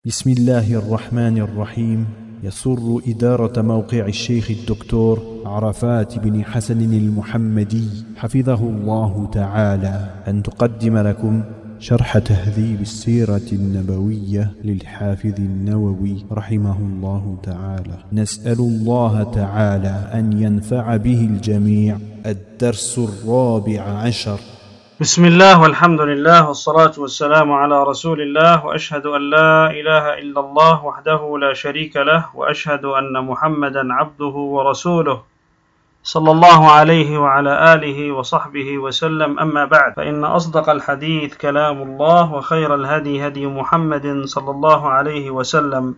بسم الله الرحمن الرحيم. يسر إدارة موقع الشيخ الدكتور عرفات بن حسن المحمدي حفظه الله تعالى أن تقدم لكم شرح تهذيب السيرة النبوية للحافظ النووي رحمه الله تعالى. نسأل الله تعالى أن ينفع به الجميع. الدرس 14. بسم الله والحمد لله والصلاة والسلام على رسول الله، وأشهد أن لا إله إلا الله وحده لا شريك له، وأشهد أن محمدا عبده ورسوله صلى الله عليه وعلى آله وصحبه وسلم. أما بعد، فإن أصدق الحديث كلام الله، وخير الهدي هدي محمد صلى الله عليه وسلم،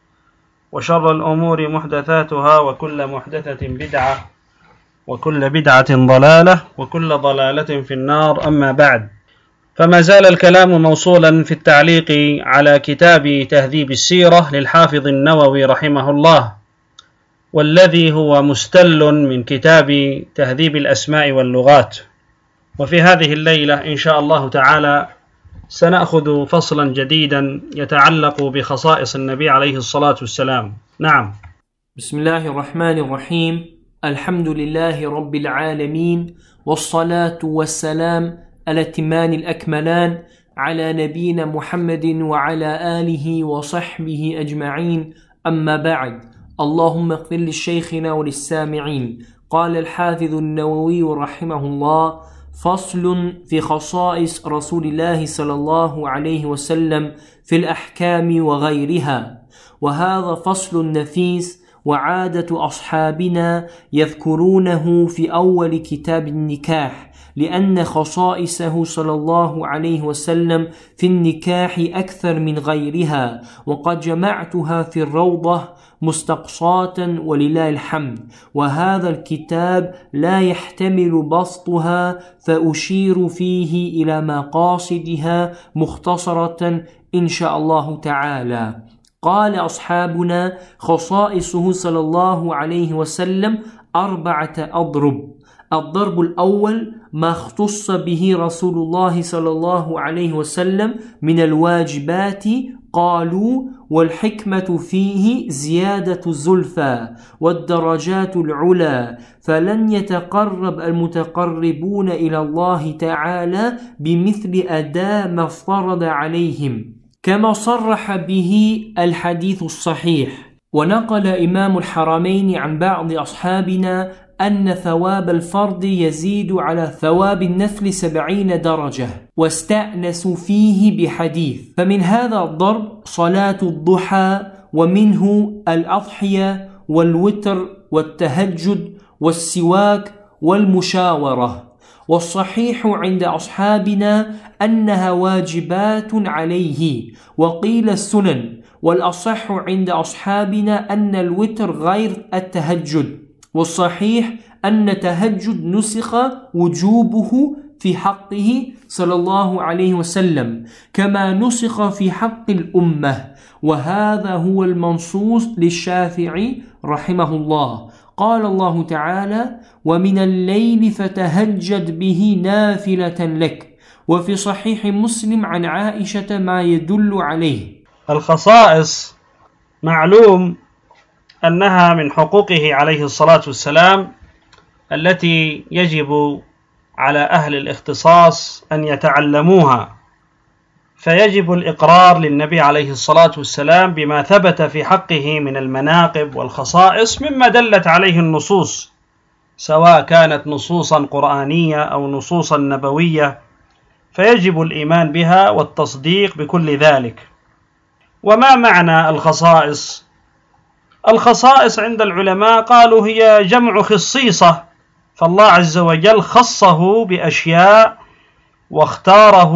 وشر الأمور محدثاتها، وكل محدثة بدعة، وكل بدعة ضلالة، وكل ضلالة في النار. أما بعد، فما زال الكلام موصولا في التعليق على كتاب تهذيب السيرة للحافظ النووي رحمه الله، والذي هو مستل من كتاب تهذيب الأسماء واللغات. وفي هذه الليلة إن شاء الله تعالى سنأخذ فصلا جديدا يتعلق بخصائص النبي عليه الصلاة والسلام. نعم. بسم الله الرحمن الرحيم. الحمد لله رب العالمين، والصلاة والسلام الأتمان الأكملان على نبينا محمد وعلى آله وصحبه أجمعين. أما بعد، اللهم اغفر للشيخنا وللسامعين. قال الحافظ النووي رحمه الله: فصل في خصائص رسول الله صلى الله عليه وسلم في الأحكام وغيرها. وهذا فصل نفيس، وعادة أصحابنا يذكرونه في أول كتاب النكاح، لأن خصائصه صلى الله عليه وسلم في النكاح أكثر من غيرها، وقد جمعتها في الروضة مستقصاة ولله الحمد. وهذا الكتاب لا يحتمل بسطها، فأشير فيه إلى مقاصدها مختصرة إن شاء الله تعالى. قال أصحابنا: خصائصه صلى الله عليه وسلم 4 أضرب. الضرب الأول ما اختص به رسول الله صلى الله عليه وسلم من الواجبات. قالوا: والحكمة فيه زيادة الزلفى والدرجات العلى، فلن يتقرب المتقربون إلى الله تعالى بمثل أداء ما افترض عليهم، كما صرح به الحديث الصحيح. ونقل إمام الحرمين عن بعض أصحابنا أن ثواب الفرض يزيد على ثواب النفل 70 درجة، واستأنسوا فيه بحديث. فمن هذا الضرب صلاة الضحى، ومنه الأضحية والوتر والتهجد والسواك والمشاورة. والصحيح عند أصحابنا أنها واجبات عليه، وقيل السنن. والأصح عند أصحابنا أن الوتر غير التهجد. والصحيح أن تهجد نسخ وجوبه في حقه صلى الله عليه وسلم، كما نسخ في حق الأمة. وهذا هو المنصوص للشافعي رحمه الله. قال الله تعالى: ومن الليل فتهجد به نافلة لك. وفي صحيح مسلم عن عائشة ما يدل عليه. الخصائص معلوم أنها من حقوقه عليه الصلاة والسلام التي يجب على أهل الاختصاص أن يتعلموها، فيجب الإقرار للنبي عليه الصلاة والسلام بما ثبت في حقه من المناقب والخصائص مما دلت عليه النصوص، سواء كانت نصوصا قرآنية أو نصوصا نبوية، فيجب الإيمان بها والتصديق بكل ذلك. وما معنى الخصائص؟ الخصائص عند العلماء قالوا هي جمع خصيصة، فالله عز وجل خصه بأشياء واختاره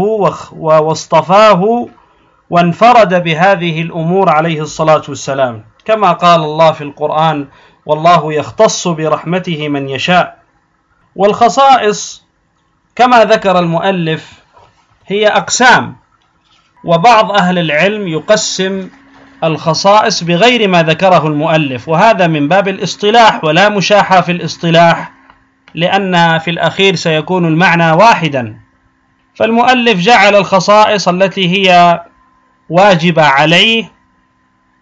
واصطفاه وانفرد بهذه الأمور عليه الصلاة والسلام، كما قال الله في القرآن: والله يختص برحمته من يشاء. والخصائص كما ذكر المؤلف هي أقسام، وبعض أهل العلم يقسم الخصائص بغير ما ذكره المؤلف، وهذا من باب الاصطلاح، ولا مشاحة في الاصطلاح، لأن في الأخير سيكون المعنى واحدا. فالمؤلف جعل الخصائص التي هي واجبة عليه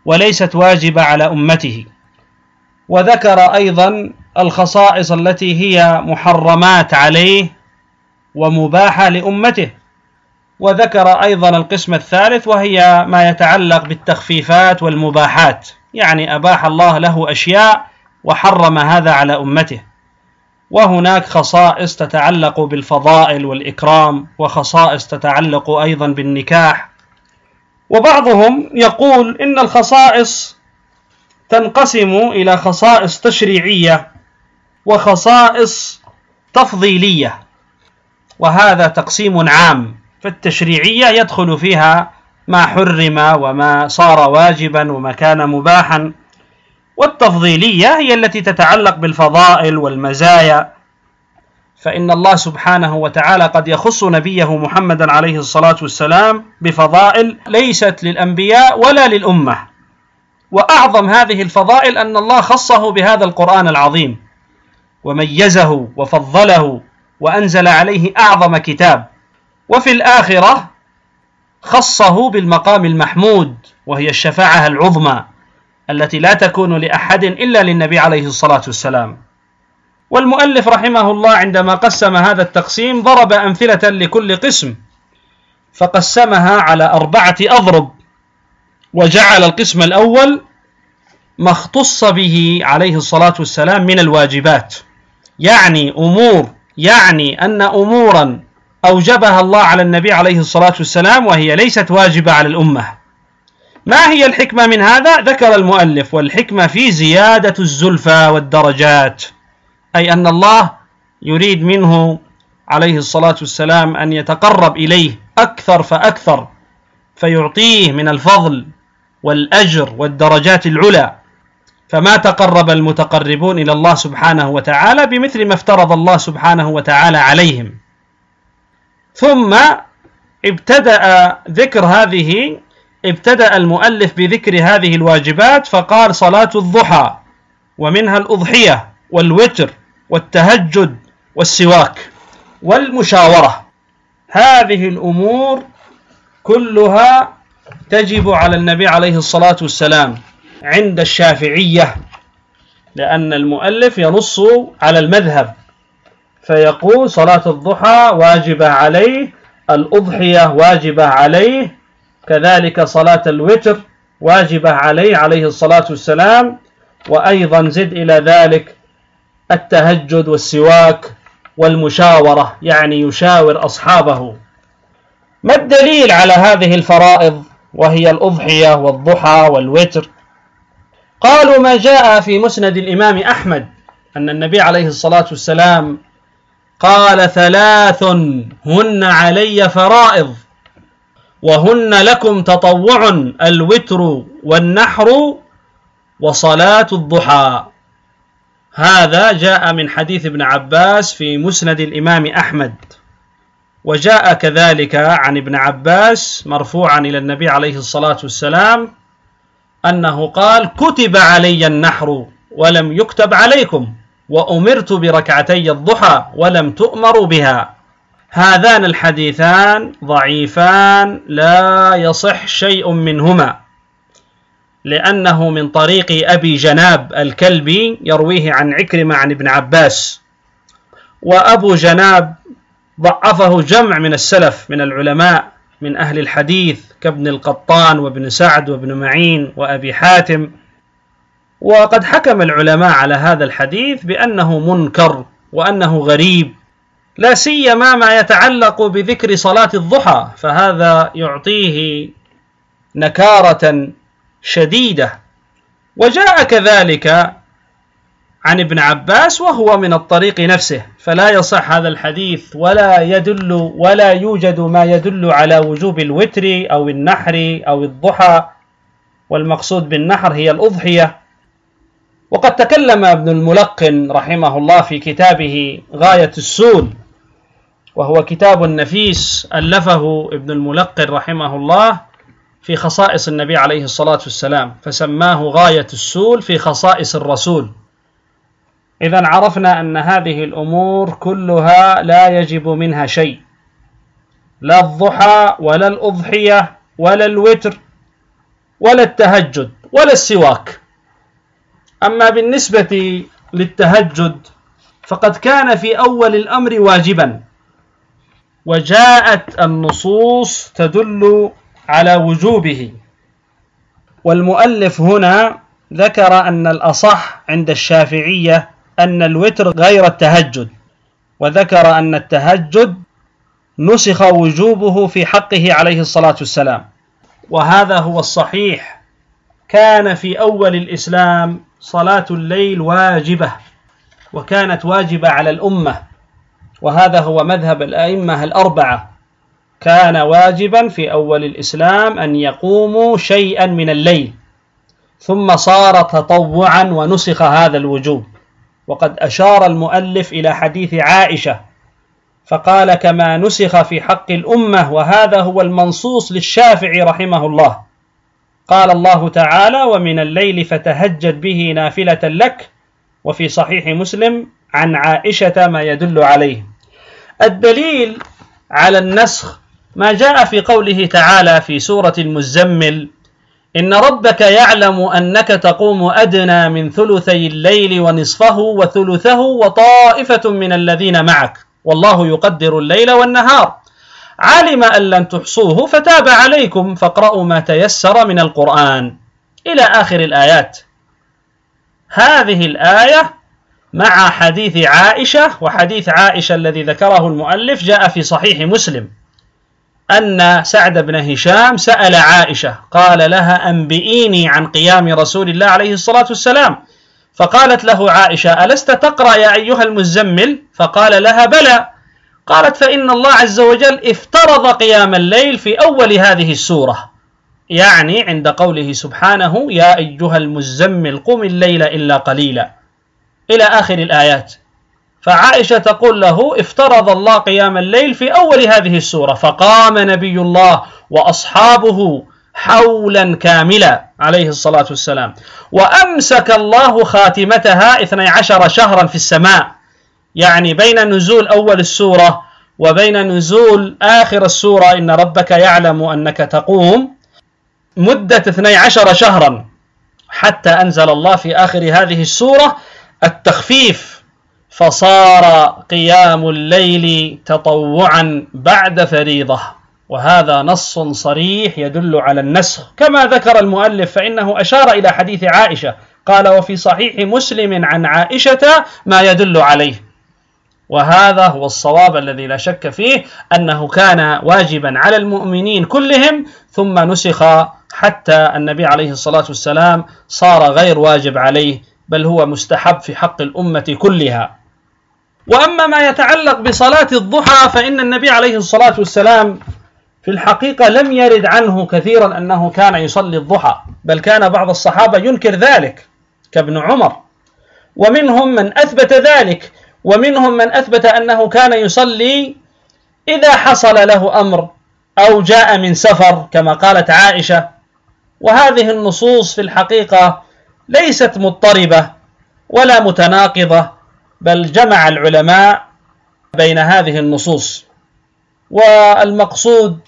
وليست واجبة على أمته. وذكر أيضا الخصائص التي هي محرمات عليه ومباحة لأمته. وذكر أيضا القسم الثالث وهي ما يتعلق بالتخفيفات والمباحات، يعني أباح الله له أشياء وحرم هذا على أمته. وهناك خصائص تتعلق بالفضائل والإكرام، وخصائص تتعلق أيضا بالنكاح. وبعضهم يقول إن الخصائص تنقسم إلى خصائص تشريعية وخصائص تفضيلية، وهذا تقسيم عام. فالتشريعية يدخل فيها ما حرم وما صار واجبا وما كان مباحا، والتفضيلية هي التي تتعلق بالفضائل والمزايا. فإن الله سبحانه وتعالى قد يخص نبيه محمدا عليه الصلاة والسلام بفضائل ليست للأنبياء ولا للأمة. وأعظم هذه الفضائل أن الله خصه بهذا القرآن العظيم وميزه وفضله وأنزل عليه أعظم كتاب. وفي الآخرة خصه بالمقام المحمود، وهي الشفاعة العظمى التي لا تكون لأحد إلا للنبي عليه الصلاة والسلام. والمؤلف رحمه الله عندما قسم هذا التقسيم ضرب أمثلة لكل قسم، فقسمها على 4 أضرب، وجعل القسم الأول ما اختص به عليه الصلاة والسلام من الواجبات، يعني أن أمورا أوجبها الله على النبي عليه الصلاة والسلام وهي ليست واجبة على الأمة. ما هي الحكمة من هذا؟ ذكر المؤلف: والحكمة في زيادة الزلفى والدرجات، أي أن الله يريد منه عليه الصلاة والسلام أن يتقرب إليه أكثر فأكثر، فيعطيه من الفضل والأجر والدرجات العلى. فما تقرب المتقربون إلى الله سبحانه وتعالى بمثل ما افترض الله سبحانه وتعالى عليهم. ثم ابتدأ المؤلف بذكر هذه الواجبات، فقال: صلاة الضحى، ومنها الأضحية والوتر والتهجد والسواك والمشاورة. هذه الأمور كلها تجب على النبي عليه الصلاة والسلام عند الشافعية، لأن المؤلف ينص على المذهب فيقول: صلاة الضحى واجبة عليه، الأضحية واجبة عليه، كذلك صلاة الوتر واجبة عليه الصلاة والسلام، وأيضا زد إلى ذلك التهجد والسواك والمشاورة، يعني يشاور أصحابه. ما الدليل على هذه الفرائض وهي الأضحية والضحى والوتر؟ قالوا: ما جاء في مسند الإمام أحمد أن النبي عليه الصلاة والسلام قال: 3 هن علي فرائض وهن لكم تطوع، الوتر والنحر وصلاة الضحى. هذا جاء من حديث ابن عباس في مسند الإمام أحمد، وجاء كذلك عن ابن عباس مرفوعا إلى النبي عليه الصلاة والسلام أنه قال: كتب علي النحر ولم يكتب عليكم، وأمرت بركعتي الضحى ولم تؤمروا بها. هذان الحديثان ضعيفان لا يصح شيء منهما، لأنه من طريق أبي جناب الكلبي يرويه عن عكرمة عن ابن عباس، وأبو جناب ضعفه جمع من السلف من العلماء من أهل الحديث كابن القطان وابن سعد وابن معين وأبي حاتم. وقد حكم العلماء على هذا الحديث بأنه منكر وأنه غريب، لا سيما ما يتعلق بذكر صلاة الضحى، فهذا يعطيه نكارة شديدة. وجاء كذلك عن ابن عباس وهو من الطريق نفسه، فلا يصح هذا الحديث ولا يوجد ما يدل على وجوب الوتر أو النحر أو الضحى، والمقصود بالنحر هي الأضحية. وقد تكلم ابن الملقن رحمه الله في كتابه غاية السول، وهو كتاب نفيس ألفه ابن الملقن رحمه الله في خصائص النبي عليه الصلاة والسلام، فسماه غاية السول في خصائص الرسول. إذن عرفنا أن هذه الأمور كلها لا يجب منها شيء، لا الضحى ولا الأضحية ولا الوتر ولا التهجد ولا السواك. أما بالنسبة للتهجد فقد كان في أول الأمر واجبا، وجاءت النصوص تدل على وجوبه، والمؤلف هنا ذكر أن الأصح عند الشافعية أن الوتر غير التهجد، وذكر أن التهجد نسخ وجوبه في حقه عليه الصلاة والسلام، وهذا هو الصحيح. كان في أول الإسلام صلاة الليل واجبة، وكانت واجبة على الأمة، وهذا هو مذهب الأئمة الأربعة. كان واجبا في أول الإسلام أن يقوموا شيئا من الليل، ثم صار تطوعا ونسخ هذا الوجوب. وقد أشار المؤلف إلى حديث عائشة فقال كما نسخ في حق الأمة، وهذا هو المنصوص للشافعي رحمه الله. قال الله تعالى: ومن الليل فتهجد به نافلة لك. وفي صحيح مسلم عن عائشة ما يدل عليه. الدليل على النسخ ما جاء في قوله تعالى في سورة المزمل: إن ربك يعلم أنك تقوم أدنى من ثلثي الليل ونصفه وثلثه وطائفة من الذين معك والله يقدر الليل والنهار علم أن لن تحصوه فتاب عليكم فاقرأوا ما تيسر من القرآن إلى آخر الآيات. هذه الآية مع حديث عائشة، وحديث عائشة الذي ذكره المؤلف جاء في صحيح مسلم أن سعد بن هشام سأل عائشة قال لها: أنبئيني عن قيام رسول الله عليه الصلاة والسلام. فقالت له عائشة: ألست تقرأ يا أيها المزمل؟ فقال لها: بلى. قالت: فإن الله عز وجل افترض قيام الليل في أول هذه السورة، يعني عند قوله سبحانه: يا أيها المزمل قم الليل إلا قليلا إلى آخر الآيات. فعائشة تقول له: افترض الله قيام الليل في أول هذه السورة، فقام نبي الله وأصحابه حولا كاملا عليه الصلاة والسلام، وأمسك الله خاتمتها 12 شهرا في السماء، يعني بين نزول أول السورة وبين نزول آخر السورة إن ربك يعلم أنك تقوم مدة 12 شهرا، حتى أنزل الله في آخر هذه السورة التخفيف، فصار قيام الليل تطوعا بعد فريضة. وهذا نص صريح يدل على النسخ. كما ذكر المؤلف فإنه أشار إلى حديث عائشة قال: وفي صحيح مسلم عن عائشة ما يدل عليه. وهذا هو الصواب الذي لا شك فيه، أنه كان واجبا على المؤمنين كلهم، ثم نسخ حتى النبي عليه الصلاة والسلام صار غير واجب عليه، بل هو مستحب في حق الأمة كلها. وأما ما يتعلق بصلاة الضحى فإن النبي عليه الصلاة والسلام في الحقيقة لم يرد عنه كثيرا أنه كان يصلي الضحى، بل كان بعض الصحابة ينكر ذلك كابن عمر، ومنهم من أثبت ذلك، ومنهم من أثبت أنه كان يصلي إذا حصل له أمر أو جاء من سفر كما قالت عائشة. وهذه النصوص في الحقيقة ليست مضطربة ولا متناقضة، بل جمع العلماء بين هذه النصوص. والمقصود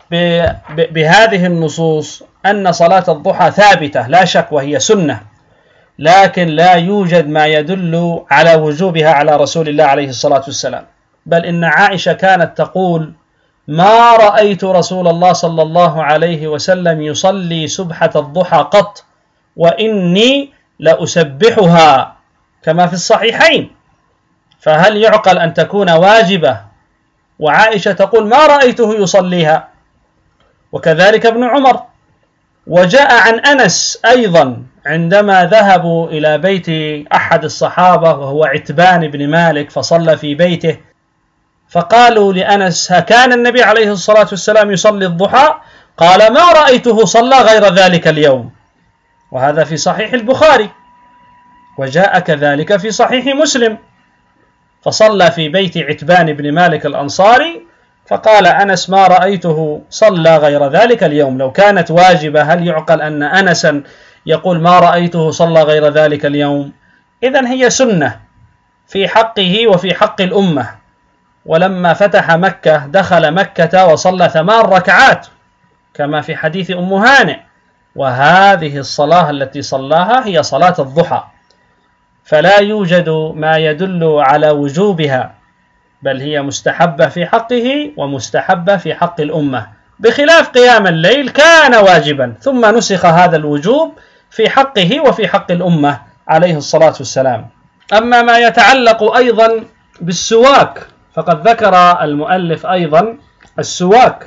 بهذه النصوص أن صلاة الضحى ثابتة لا شك وهي سنة، لكن لا يوجد ما يدل على وجوبها على رسول الله عليه الصلاة والسلام. بل إن عائشة كانت تقول: ما رأيت رسول الله صلى الله عليه وسلم يصلي سبحة الضحى قط، وإني لأسبحها، كما في الصحيحين. فهل يعقل أن تكون واجبة وعائشة تقول ما رأيته يصليها؟ وكذلك ابن عمر. وجاء عن أنس أيضا عندما ذهبوا إلى بيت أحد الصحابة وهو عتبان بن مالك فصلى في بيته، فقالوا لأنس: هكان النبي عليه الصلاة والسلام يصلي الضحى؟ قال: ما رأيته صلى غير ذلك اليوم. وهذا في صحيح البخاري، وجاء كذلك في صحيح مسلم، فصلى في بيت عتبان بن مالك الأنصاري، فقال أنس: ما رأيته صلى غير ذلك اليوم. لو كانت واجبة هل يعقل أن أنسا يقول ما رأيته صلى غير ذلك اليوم؟ إذن هي سنة في حقه وفي حق الأمة. ولما فتح مكة دخل مكة وصلى 8 ركعات كما في حديث أم هانئ، وهذه الصلاة التي صلاها هي صلاة الضحى، فلا يوجد ما يدل على وجوبها، بل هي مستحبة في حقه ومستحبة في حق الأمة، بخلاف قيام الليل كان واجبا ثم نسخ هذا الوجوب في حقه وفي حق الأمة عليه الصلاة والسلام. أما ما يتعلق أيضا بالسواك فقد ذكر المؤلف أيضا السواك،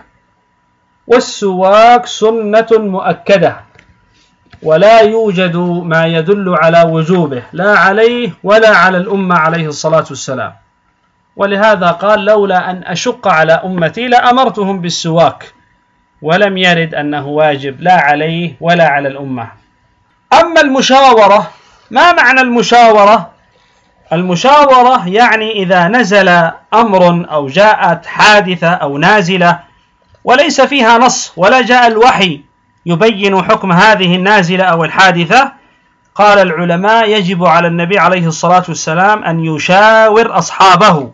والسواك سنة مؤكدة ولا يوجد ما يدل على وجوبه لا عليه ولا على الأمة عليه الصلاة والسلام، ولهذا قال لولا أن أشق على أمتي لأمرتهم بالسواك، ولم يرد أنه واجب لا عليه ولا على الأمة. أما المشاورة، ما معنى المشاورة؟ المشاورة يعني إذا نزل أمر أو جاءت حادثة أو نازلة وليس فيها نص ولا جاء الوحي يبين حكم هذه النازلة أو الحادثة، قال العلماء يجب على النبي عليه الصلاة والسلام أن يشاور أصحابه.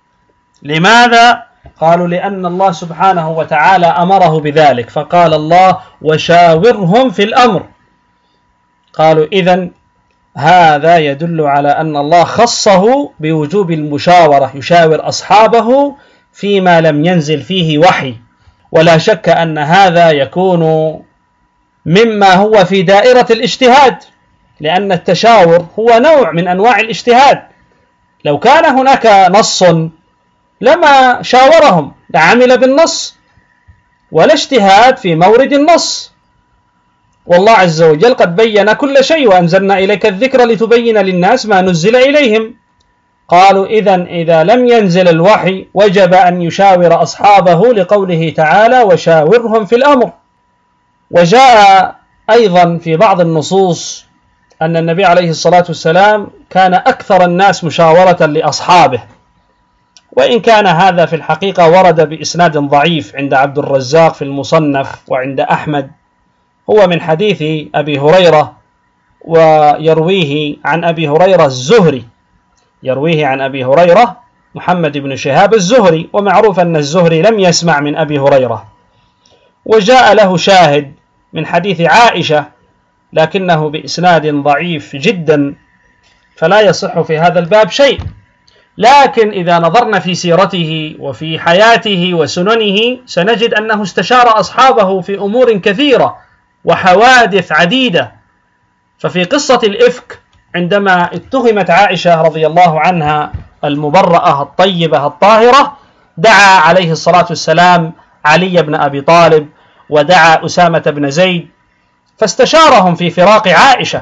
لماذا؟ قالوا لأن الله سبحانه وتعالى أمره بذلك، فقال الله وشاورهم في الأمر. قالوا إذن هذا يدل على أن الله خصه بوجوب المشاورة، يشاور أصحابه فيما لم ينزل فيه وحي، ولا شك أن هذا يكون مما هو في دائرة الاجتهاد، لأن التشاور هو نوع من أنواع الاجتهاد. لو كان هناك نص لما شاورهم، لعمل بالنص، ولا اجتهاد في مورد النص. والله عز وجل قد بين كل شيء وأنزلنا إليك الذكر لتبين للناس ما نزل إليهم. قالوا إذن إذا لم ينزل الوحي وجب أن يشاور أصحابه لقوله تعالى وشاورهم في الأمر. وجاء أيضا في بعض النصوص أن النبي عليه الصلاة والسلام كان أكثر الناس مشاورة لأصحابه، وإن كان هذا في الحقيقة ورد بإسناد ضعيف عند عبد الرزاق في المصنف وعند أحمد، هو من حديث أبي هريرة، ويرويه عن أبي هريرة الزهري، يرويه عن أبي هريرة محمد بن شهاب الزهري، ومعروف أن الزهري لم يسمع من أبي هريرة. وجاء له شاهد من حديث عائشة لكنه بإسناد ضعيف جدا، فلا يصح في هذا الباب شيء. لكن إذا نظرنا في سيرته وفي حياته وسننه سنجد أنه استشار أصحابه في أمور كثيرة وحوادث عديدة. ففي قصة الإفك عندما اتهمت عائشة رضي الله عنها المبرأة الطيبة الطاهرة، دعا عليه الصلاة والسلام علي بن أبي طالب ودعا أسامة بن زيد فاستشارهم في فراق عائشة،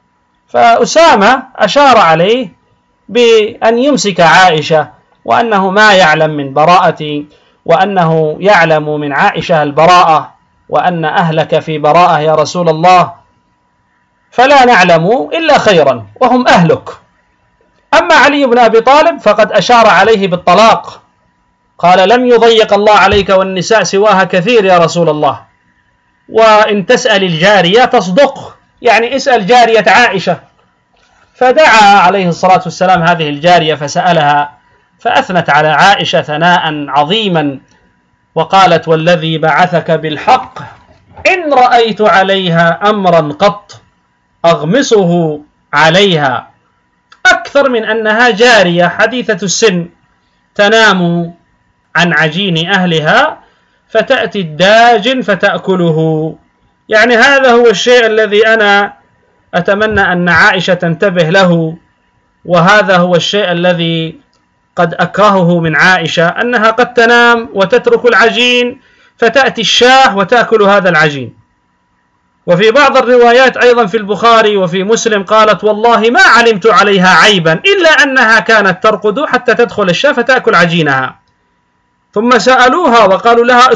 فأسامة أشار عليه بأن يمسك عائشة، وأنه ما يعلم من براءة، وأنه يعلم من عائشة البراءة، وأن أهلك في براءة يا رسول الله، فلا نعلم إلا خيرا وهم أهلك. أما علي بن أبي طالب فقد أشار عليه بالطلاق، قال لم يضيق الله عليك والنساء سواها كثير يا رسول الله، وإن تسأل الجارية تصدق، يعني اسأل جارية عائشة. فدعا عليه الصلاة والسلام هذه الجارية فسألها، فأثنت على عائشة ثناء عظيما، وقالت والذي بعثك بالحق إن رأيت عليها أمرا قط أغمصه عليها، أكثر من أنها جارية حديثة السن تنام عن عجين أهلها فتأتي الداجن فتأكله. يعني هذا هو الشيء الذي أنا أتمنى أن عائشة تنتبه له، وهذا هو الشيء الذي قد أكرهه من عائشة، أنها قد تنام وتترك العجين فتأتي الشاه وتأكل هذا العجين. وفي بعض الروايات أيضا في البخاري وفي مسلم قالت والله ما علمت عليها عيبا إلا أنها كانت ترقد حتى تدخل الشاه فتأكل عجينها. ثم سألوها وقالوا لها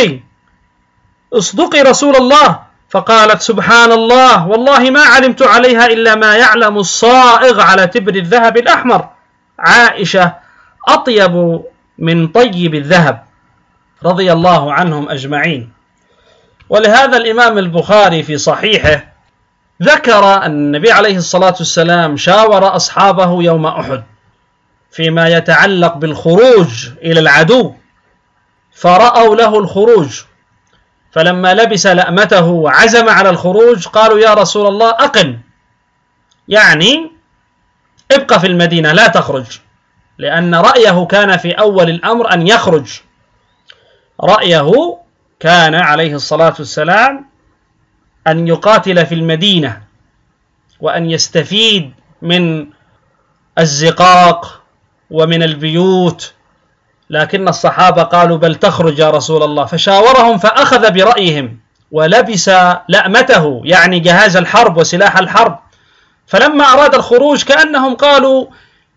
اصدقي رسول الله، فقالت سبحان الله والله ما علمت عليها إلا ما يعلم الصائغ على تبر الذهب الأحمر. عائشة أطيب من طيب الذهب رضي الله عنهم أجمعين. ولهذا الإمام البخاري في صحيحه ذكر أن النبي عليه الصلاة والسلام شاور أصحابه يوم أحد فيما يتعلق بالخروج إلى العدو، فرأوا له الخروج، فلما لبس لأمته وعزم على الخروج قالوا يا رسول الله أقم، يعني ابقى في المدينة لا تخرج، لأن رأيه كان في أول الأمر أن يخرج. رأيه كان عليه الصلاة والسلام أن يقاتل في المدينة وأن يستفيد من الزقاق ومن البيوت، لكن الصحابة قالوا بل تخرج يا رسول الله، فشاورهم فأخذ برأيهم ولبس لأمته يعني جهاز الحرب وسلاح الحرب. فلما أراد الخروج كأنهم قالوا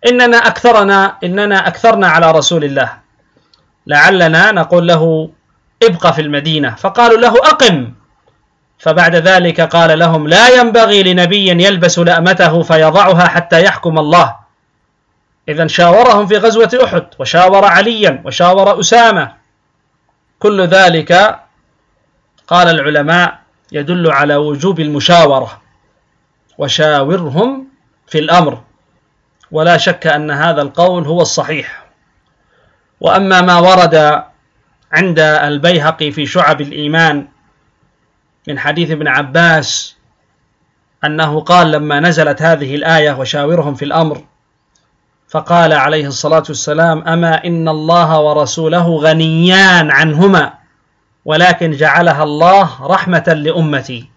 إننا أكثرنا على رسول الله، لعلنا نقول له ابقى في المدينة، فقالوا له أقم. فبعد ذلك قال لهم لا ينبغي لنبي يلبس لأمته فيضعها حتى يحكم الله. إذن شاورهم في غزوة أحد، وشاور عليا، وشاور أسامة. كل ذلك قال العلماء يدل على وجوب المشاورة، وشاورهم في الأمر، ولا شك أن هذا القول هو الصحيح. وأما ما ورد عند البيهقي في شعب الإيمان من حديث ابن عباس أنه قال لما نزلت هذه الآية وشاورهم في الأمر، فقال عليه الصلاة والسلام أما إن الله ورسوله غنيان عنهما ولكن جعلها الله رحمة لأمتي،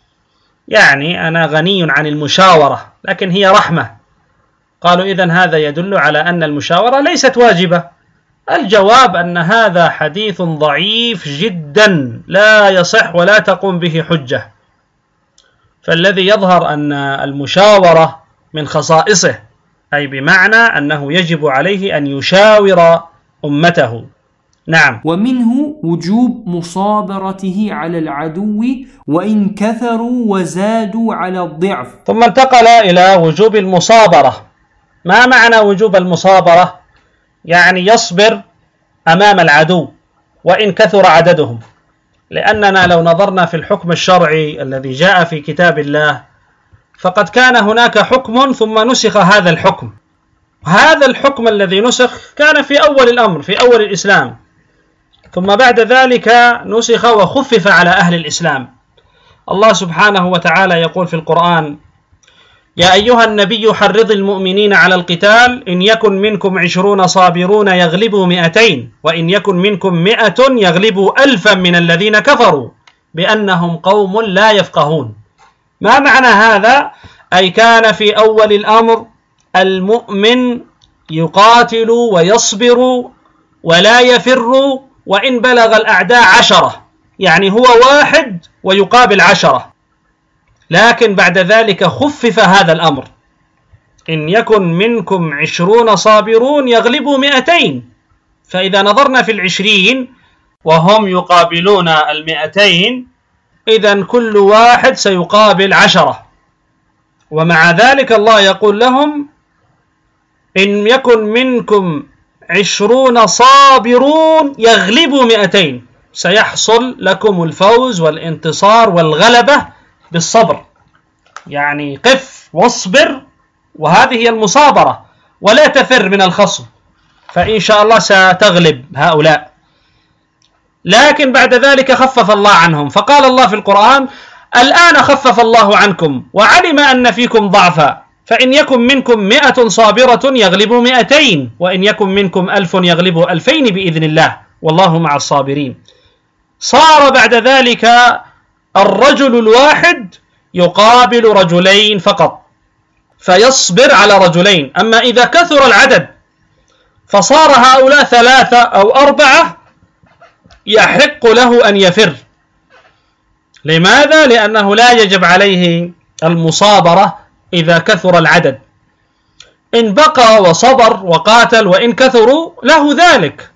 يعني أنا غني عن المشاورة لكن هي رحمة. قالوا إذن هذا يدل على أن المشاورة ليست واجبة. الجواب أن هذا حديث ضعيف جدا لا يصح ولا تقوم به حجة، فالذي يظهر أن المشاورة من خصائصه، أي بمعنى أنه يجب عليه أن يشاور أمته. نعم. ومنه وجوب مصابرته على العدو وإن كثروا وزادوا على الضعف. ثم انتقل إلى وجوب المصابرة. ما معنى وجوب المصابرة؟ يعني يصبر أمام العدو وإن كثر عددهم، لأننا لو نظرنا في الحكم الشرعي الذي جاء في كتاب الله فقد كان هناك حكم ثم نسخ هذا الحكم. هذا الحكم الذي نسخ كان في أول الأمر في أول الإسلام، ثم بعد ذلك نسخ وخفف على أهل الإسلام. الله سبحانه وتعالى يقول في القرآن يا أيها النبي حرض المؤمنين على القتال إن يكن منكم 20 صابرون يغلبوا 200 وإن يكن منكم 100 يغلبوا 1000 من الذين كفروا بأنهم قوم لا يفقهون. ما معنى هذا؟ أي كان في أول الأمر المؤمن يقاتل ويصبر ولا يفر وإن بلغ الأعداء 10، يعني هو 1 ويقابل 10، لكن بعد ذلك خفف هذا الأمر إن يكن منكم 20 صابرون يغلبوا 200. فإذا نظرنا في 20 وهم يقابلون 200 إذن كل واحد سيقابل 10، ومع ذلك الله يقول لهم إن يكن منكم 20 صابرون يغلبوا 200، سيحصل لكم الفوز والانتصار والغلبة بالصبر، يعني قف واصبر، وهذه هي المصابرة، ولا تفر من الخصم فإن شاء الله ستغلب هؤلاء. لكن بعد ذلك خفف الله عنهم، فقال الله في القرآن الآن خفف الله عنكم وعلم أن فيكم ضعفا فإن يكن منكم 100 صابرة يغلبوا 200 وإن يكن منكم 1000 يغلبوا 2000 بإذن الله والله مع الصابرين. صار بعد ذلك الرجل الواحد يقابل رجلين فقط فيصبر على رجلين، أما إذا كثر العدد فصار هؤلاء 3 أو 4 يحق له أن يفر. لماذا؟ لأنه لا يجب عليه المصابرة إذا كثر العدد. إن بقى وصبر وقاتل وإن كثروا له ذلك،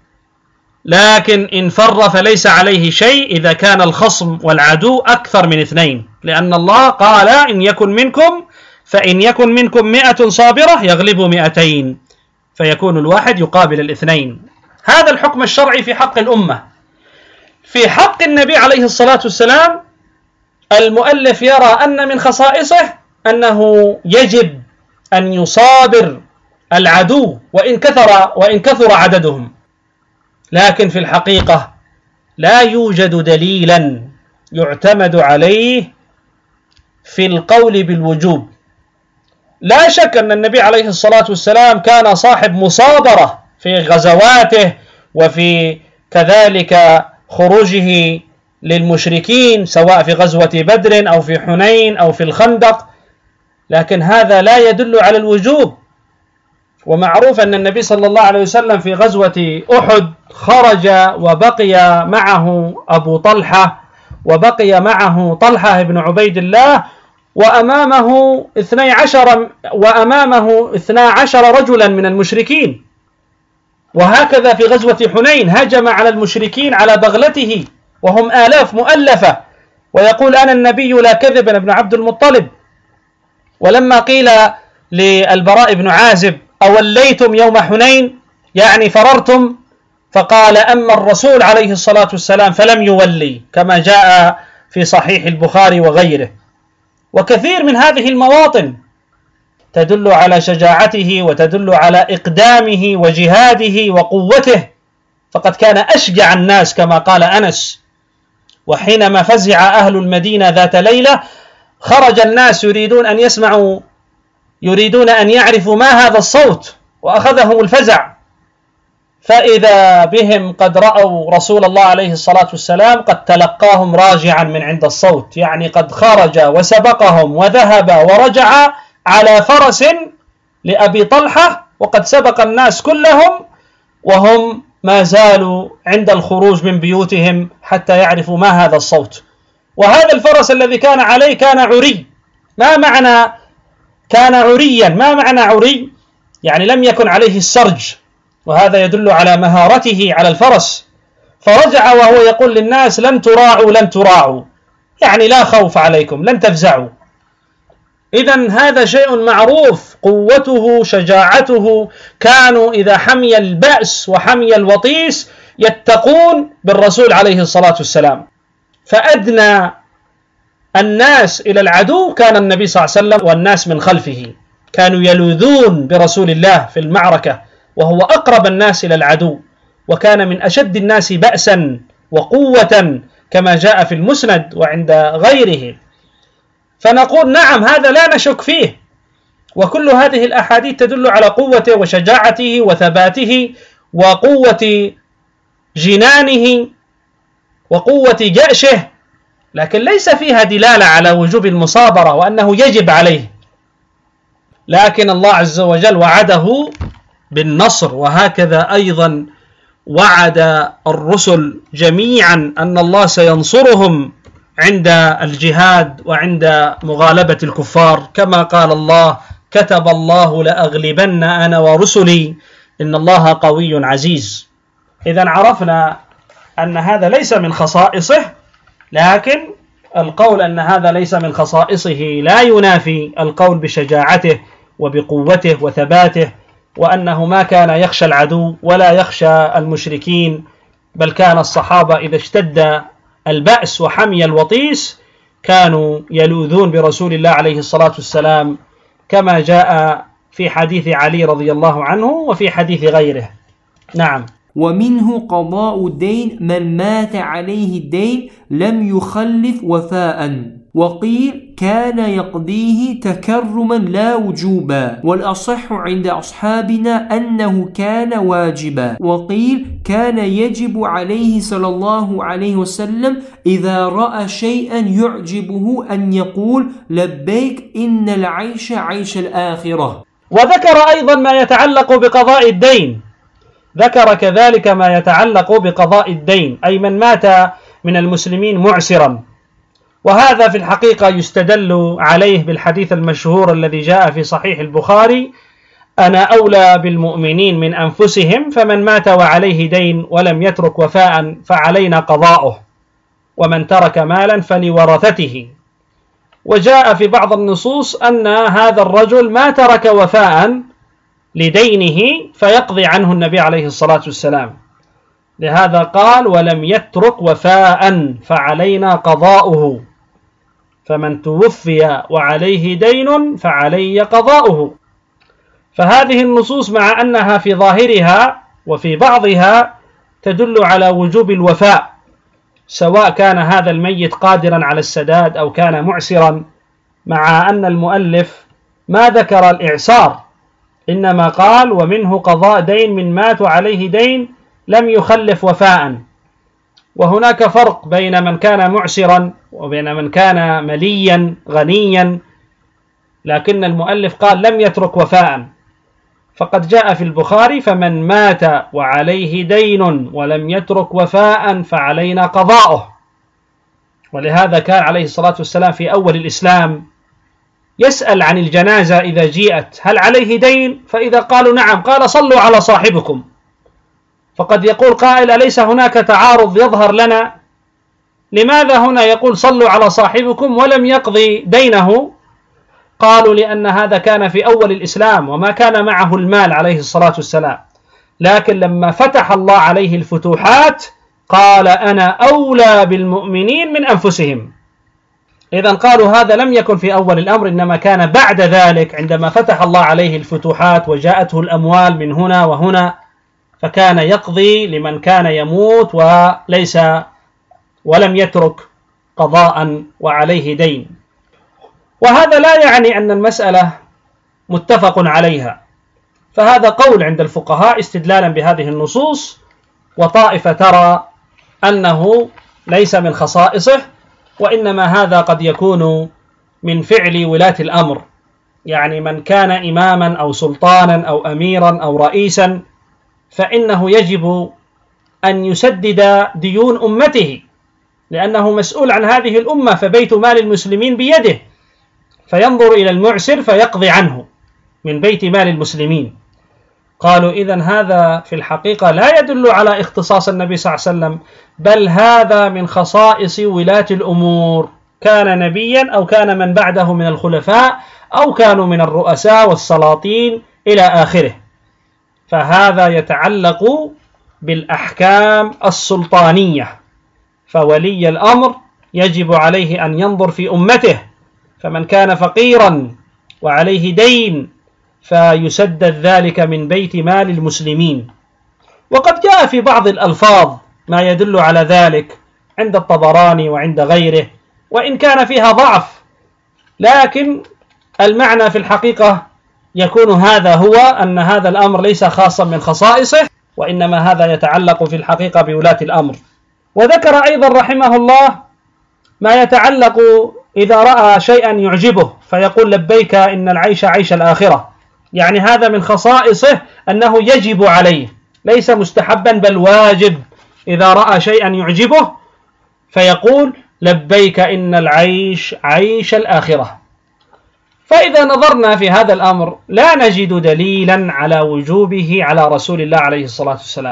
لكن إن فر فليس عليه شيء إذا كان الخصم والعدو أكثر من 2، لأن الله قال إن يكن منكم فإن يكن منكم 100 صابرة يغلبوا 200، فيكون الواحد يقابل 2. هذا الحكم الشرعي في حق الأمة. في حق النبي عليه الصلاة والسلام المؤلف يرى أن من خصائصه أنه يجب أن يصابر العدو وإن كثر عددهم، لكن في الحقيقة لا يوجد دليلا يعتمد عليه في القول بالوجوب. لا شك أن النبي عليه الصلاة والسلام كان صاحب مصابرة في غزواته وفي كذلك خروجه للمشركين سواء في غزوة بدر أو في حنين أو في الخندق، لكن هذا لا يدل على الوجوب. ومعروف أن النبي صلى الله عليه وسلم في غزوة أحد خرج وبقي معه أبو طلحة وبقي معه طلحة بن عبيد الله وأمامه 12 رجلا من المشركين. وهكذا في غزوة حنين هجم على المشركين على بغلته وهم آلاف مؤلفة ويقول أنا النبي لا كذب ابن عبد المطلب. ولما قيل للبراء بن عازب أوليتم يوم حنين يعني فررتم، فقال أما الرسول عليه الصلاة والسلام فلم يولي، كما جاء في صحيح البخاري وغيره. وكثير من هذه المواطن تدل على شجاعته وتدل على إقدامه وجهاده وقوته، فقد كان أشجع الناس كما قال أنس. وحينما فزع أهل المدينة ذات ليلة خرج الناس يريدون أن يعرفوا ما هذا الصوت، وأخذهم الفزع، فإذا بهم قد رأوا رسول الله عليه الصلاة والسلام قد تلقاهم راجعا من عند الصوت، يعني قد خرج وسبقهم وذهب ورجع على فرس لأبي طلحة، وقد سبق الناس كلهم وهم ما زالوا عند الخروج من بيوتهم حتى يعرفوا ما هذا الصوت. وهذا الفرس الذي كان عليه كان عري. ما معنى كان عريا؟ ما معنى عري؟ يعني لم يكن عليه السرج، وهذا يدل على مهارته على الفرس. فرجع وهو يقول للناس لن تراعوا، يعني لا خوف عليكم، لن تفزعوا. إذن هذا شيء معروف، قوته شجاعته. كانوا إذا حمي البأس وحمي الوطيس يتقون بالرسول عليه الصلاة والسلام. فأدنى الناس إلى العدو كان النبي صلى الله عليه وسلم والناس من خلفه، كانوا يلوذون برسول الله في المعركة وهو أقرب الناس إلى العدو، وكان من أشد الناس بأسا وقوة كما جاء في المسند وعند غيره. فنقول نعم هذا لا نشك فيه، وكل هذه الأحاديث تدل على قوته وشجاعته وثباته وقوة جنانه وقوة جأشه، لكن ليس فيها دلالة على وجوب المصابرة وأنه يجب عليه. لكن الله عز وجل وعده بالنصر، وهكذا أيضا وعد الرسل جميعا أن الله سينصرهم عند الجهاد وعند مغالبة الكفار، كما قال الله كتب الله لأغلبن أنا ورسلي إن الله قوي عزيز. إذن عرفنا أن هذا ليس من خصائصه، لكن القول أن هذا ليس من خصائصه لا ينافي القول بشجاعته وبقوته وثباته، وأنه ما كان يخشى العدو ولا يخشى المشركين، بل كان الصحابة إذا اشتد البأس وحمي الوطيس كانوا يلوذون برسول الله عليه الصلاة والسلام، كما جاء في حديث علي رضي الله عنه وفي حديث غيره. نعم. ومنه قضاء الدين، من مات عليه الدين لم يخلف وفاء، وقيل كان يقضيه تكرما لا وجوبا، والأصح عند أصحابنا أنه كان واجبا، وقيل كان يجب عليه صلى الله عليه وسلم إذا رأى شيئا يعجبه أن يقول لبيك إن العيش عيش الآخرة. وذكر أيضا ما يتعلق بقضاء الدين، ذكر كذلك ما يتعلق بقضاء الدين، أي من مات من المسلمين معسرا. وهذا في الحقيقة يستدل عليه بالحديث المشهور الذي جاء في صحيح البخاري: أنا أولى بالمؤمنين من أنفسهم، فمن مات وعليه دين ولم يترك وفاء فعلينا قضاؤه، ومن ترك مالا فلورثته. وجاء في بعض النصوص أن هذا الرجل ما ترك وفاء لدينه فيقضي عنه النبي عليه الصلاة والسلام، لهذا قال ولم يترك وفاء فعلينا قضاؤه، فمن توفي وعليه دين فعلي قضاؤه. فهذه النصوص مع أنها في ظاهرها وفي بعضها تدل على وجوب الوفاء، سواء كان هذا الميت قادرا على السداد أو كان معسرا، مع أن المؤلف ما ذكر الإعسار، إنما قال ومنه قضاء دين من مات عليه دين لم يخلف وفاء. وهناك فرق بين من كان معسرا وبين من كان مليا غنيا، لكن المؤلف قال لم يترك وفاء، فقد جاء في البخاري فمن مات وعليه دين ولم يترك وفاء فعلينا قضاؤه. ولهذا كان عليه الصلاة والسلام في أول الإسلام يسأل عن الجنازة إذا جيءت هل عليه دين؟ فإذا قالوا نعم قال صلوا على صاحبكم. فقد يقول قائل أليس هناك تعارض يظهر لنا؟ لماذا هنا يقول صلوا على صاحبكم ولم يقضي دينه؟ قالوا لأن هذا كان في أول الإسلام وما كان معه المال عليه الصلاة والسلام، لكن لما فتح الله عليه الفتوحات قال أنا أولى بالمؤمنين من أنفسهم. إذن قالوا هذا لم يكن في أول الأمر، إنما كان بعد ذلك عندما فتح الله عليه الفتوحات وجاءته الأموال من هنا وهنا، فكان يقضي لمن كان يموت ولم يترك قضاء وعليه دين. وهذا لا يعني أن المسألة متفق عليها، فهذا قول عند الفقهاء استدلالا بهذه النصوص، وطائفة ترى أنه ليس من خصائصه، وإنما هذا قد يكون من فعل ولاة الأمر، يعني من كان إماما أو سلطانا أو أميرا أو رئيسا فإنه يجب أن يسدد ديون أمته، لأنه مسؤول عن هذه الأمة، فبيت مال المسلمين بيده، فينظر إلى المعسر فيقضي عنه من بيت مال المسلمين. قالوا إذن هذا في الحقيقة لا يدل على اختصاص النبي صلى الله عليه وسلم، بل هذا من خصائص ولاة الأمور، كان نبيا أو كان من بعده من الخلفاء أو كانوا من الرؤساء والسلاطين إلى آخره، فهذا يتعلق بالأحكام السلطانية، فولي الأمر يجب عليه أن ينظر في أمته، فمن كان فقيرا وعليه دين فيسدد ذلك من بيت مال المسلمين. وقد جاء في بعض الألفاظ ما يدل على ذلك عند الطبراني وعند غيره، وإن كان فيها ضعف، لكن المعنى في الحقيقة يكون هذا هو أن هذا الأمر ليس خاصا من خصائصه، وإنما هذا يتعلق في الحقيقة بولاة الأمر. وذكر أيضا رحمه الله ما يتعلق إذا رأى شيئا يعجبه فيقول لبيك إن العيش عيش الآخرة، يعني هذا من خصائصه أنه يجب عليه، ليس مستحبا بل واجب. إذا رأى شيئا يعجبه فيقول لبيك إن العيش عيش الآخرة. فإذا نظرنا في هذا الأمر لا نجد دليلا على وجوبه على رسول الله عليه الصلاة والسلام،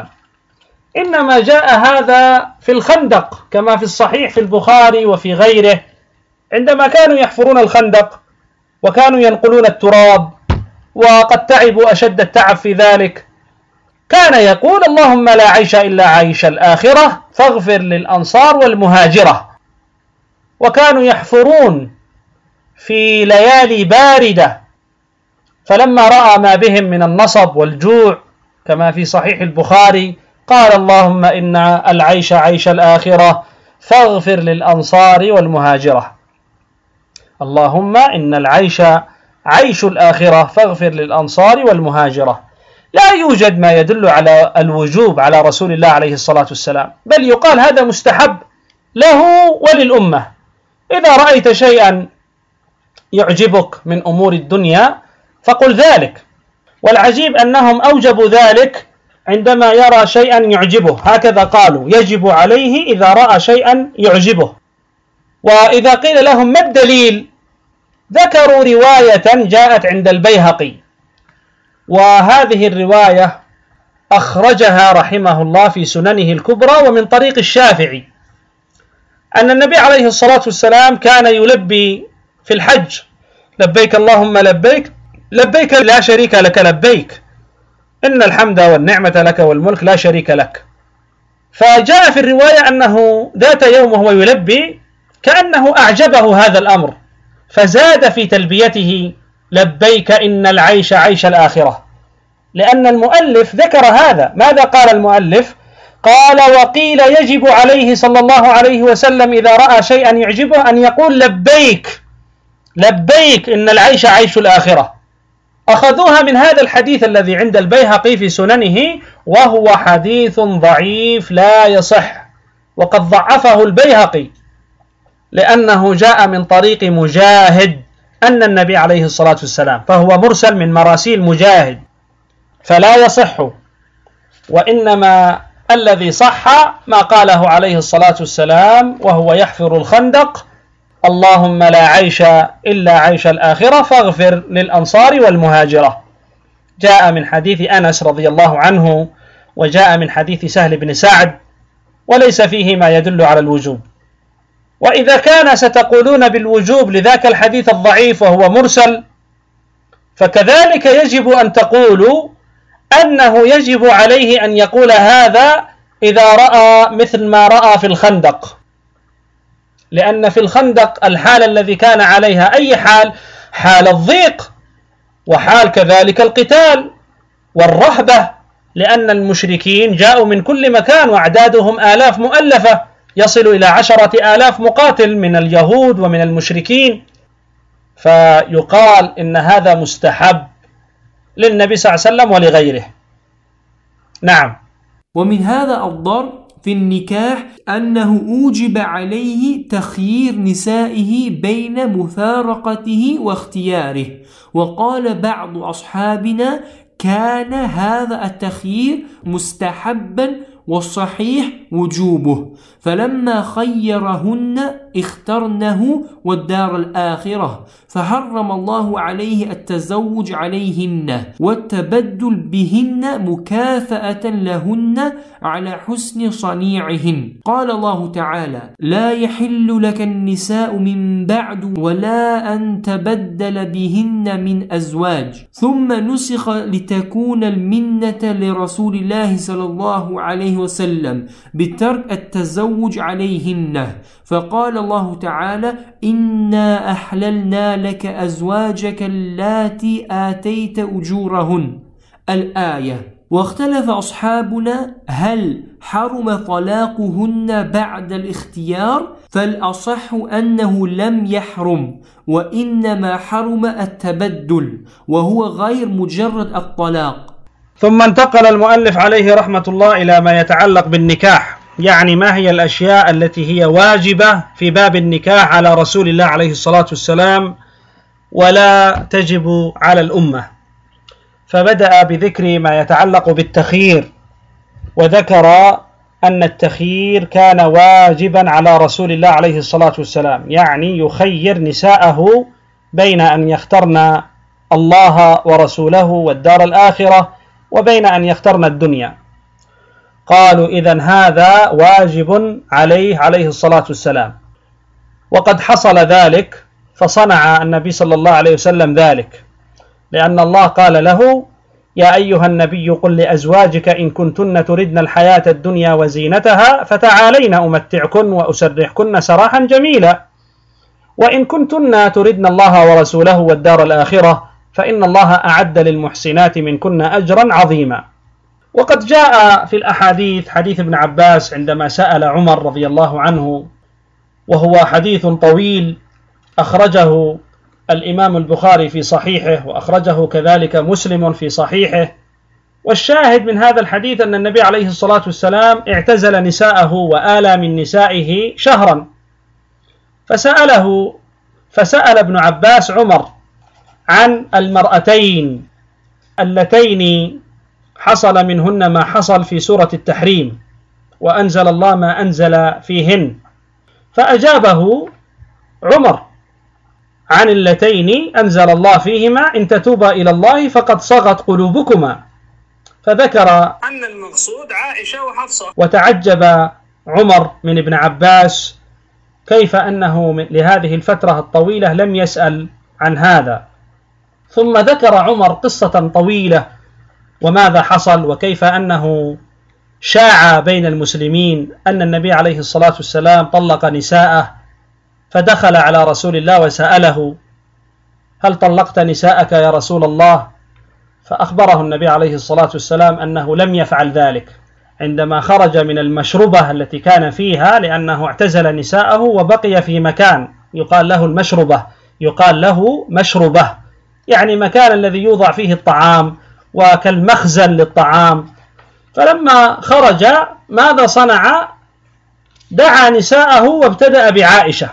إنما جاء هذا في الخندق كما في الصحيح في البخاري وفي غيره، عندما كانوا يحفرون الخندق وكانوا ينقلون التراب وقد تعبوا أشد التعب في ذلك، كان يقول اللهم لا عيش إلا عيش الآخرة فاغفر للأنصار والمهاجرة. وكانوا يحفرون في ليالي باردة، فلما رأى ما بهم من النصب والجوع كما في صحيح البخاري قال اللهم إن العيش عيش الآخرة فاغفر للأنصار والمهاجرة. اللهم إن العيش عيش الآخرة فاغفر للأنصار والمهاجرة. لا يوجد ما يدل على الوجوب على رسول الله عليه الصلاة والسلام، بل يقال هذا مستحب له وللأمة. إذا رأيت شيئا يعجبك من أمور الدنيا فقل ذلك، والعجيب أنهم أوجبوا ذلك عندما يرى شيئا يعجبه، هكذا قالوا يجب عليه إذا رأى شيئا يعجبه. وإذا قيل لهم ما الدليل ذكروا رواية جاءت عند البيهقي، وهذه الرواية أخرجها رحمه الله في سننه الكبرى ومن طريق الشافعي، أن النبي عليه الصلاة والسلام كان يلبي في الحج لبيك اللهم لبيك لبيك لا شريك لك لبيك إن الحمد والنعمة لك والملك لا شريك لك. فجاء في الرواية أنه ذات يوم وهو يلبي كأنه أعجبه هذا الأمر، فزاد في تلبيته لبيك إن العيش عيش الآخرة، لأن المؤلف ذكر هذا. ماذا قال المؤلف؟ قال: وقيل يجب عليه صلى الله عليه وسلم إذا رأى شيئا يعجبه أن يقول لبيك لبيك إن العيش عيش الآخرة. أخذوها من هذا الحديث الذي عند البيهقي في سننه، وهو حديث ضعيف لا يصح، وقد ضعفه البيهقي لأنه جاء من طريق مجاهد أن النبي عليه الصلاة والسلام، فهو مرسل من مراسيل مجاهد فلا يصح. وإنما الذي صح ما قاله عليه الصلاة والسلام وهو يحفر الخندق: اللهم لا عيش إلا عيش الآخرة فاغفر للأنصار والمهاجرة. جاء من حديث أنس رضي الله عنه، وجاء من حديث سهل بن سعد، وليس فيه ما يدل على الوجوب. وإذا كان ستقولون بالوجوب لذاك الحديث الضعيف وهو مرسل، فكذلك يجب أن تقولوا أنه يجب عليه أن يقول هذا إذا رأى مثل ما رأى في الخندق، لأن في الخندق الحال الذي كان عليها أي حال؟ حال الضيق، وحال كذلك القتال والرهبة، لأن المشركين جاءوا من كل مكان وأعدادهم آلاف مؤلفة، يصل إلى 10,000 مقاتل من اليهود ومن المشركين. فيقال إن هذا مستحب للنبي صلى الله عليه وسلم ولغيره. نعم. ومن هذا الضرب في النكاح أنه أوجب عليه تخيير نسائه بين مفارقته واختياره، وقال بعض أصحابنا: كان هذا التخيير مستحبا والصحيح وجوبه، فلما خيرهن اخترنه والدار الآخرة، فحرم الله عليه التزوج عليهن والتبدل بهن مكافأة لهن على حسن صنيعهن. قال الله تعالى: لا يحل لك النساء من بعد ولا أن تبدل بهن من أزواج. ثم نسخ لتكون المنة لرسول الله صلى الله عليه وسلم بترك التزوج عليهن، فقال الله تعالى: إنا أحللنا لك أزواجك اللاتي آتيت أجورهن، الآية. واختلف أصحابنا هل حرم طلاقهن بعد الاختيار؟ فالأصح أنه لم يحرم، وإنما حرم التبدل، وهو غير مجرد الطلاق. ثم انتقل المؤلف عليه رحمة الله إلى ما يتعلق بالنكاح، يعني ما هي الأشياء التي هي واجبة في باب النكاح على رسول الله عليه الصلاة والسلام ولا تجب على الأمة. فبدأ بذكر ما يتعلق بالتخيير، وذكر أن التخيير كان واجبا على رسول الله عليه الصلاة والسلام، يعني يخير نساءه بين أن يخترن الله ورسوله والدار الآخرة وبين أن يخترن الدنيا. قالوا إذن هذا واجب عليه الصلاة والسلام، وقد حصل ذلك، فصنع النبي صلى الله عليه وسلم ذلك، لأن الله قال له: يا أيها النبي قل لأزواجك إن كنتن تردن الحياة الدنيا وزينتها فتعالين أمتعكن وأسرحكن سراحا جميلا، وإن كنتن تردن الله ورسوله والدار الآخرة فإن الله أعد للمحسنات منكن أجرا عظيما. وقد جاء في الأحاديث حديث ابن عباس عندما سأل عمر رضي الله عنه، وهو حديث طويل أخرجه الإمام البخاري في صحيحه، وأخرجه كذلك مسلم في صحيحه. والشاهد من هذا الحديث أن النبي عليه الصلاة والسلام اعتزل نساءه وآلى من نسائه شهرا، فسأل ابن عباس عمر عن المرأتين اللتين حصل منهن ما حصل في سورة التحريم، وأنزل الله ما أنزل فيهن، فأجابه عمر عن اللتين أنزل الله فيهما: إن تتوبا إلى الله فقد صغت قلوبكما، فذكر أن المقصود عائشة وحفصة. وتعجب عمر من ابن عباس كيف أنه لهذه الفترة الطويلة لم يسأل عن هذا، ثم ذكر عمر قصة طويلة وماذا حصل، وكيف أنه شاع بين المسلمين أن النبي عليه الصلاة والسلام طلق نساءه، فدخل على رسول الله وسأله: هل طلقت نساءك يا رسول الله؟ فأخبره النبي عليه الصلاة والسلام أنه لم يفعل ذلك، عندما خرج من المشربة التي كان فيها، لأنه اعتزل نساءه وبقي في مكان يقال له المشربة، يقال له مشربة يعني مكان الذي يوضع فيه الطعام وكالمخزن للطعام. فلما خرج ماذا صنع؟ دعا نساءه وابتدأ بعائشة،